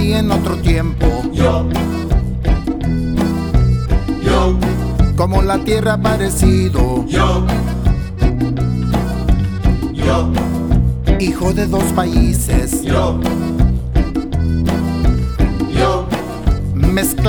nací en otro tiempo. Yo, Como la tierra parecido, yo, hijo de dos países, yo, mezclado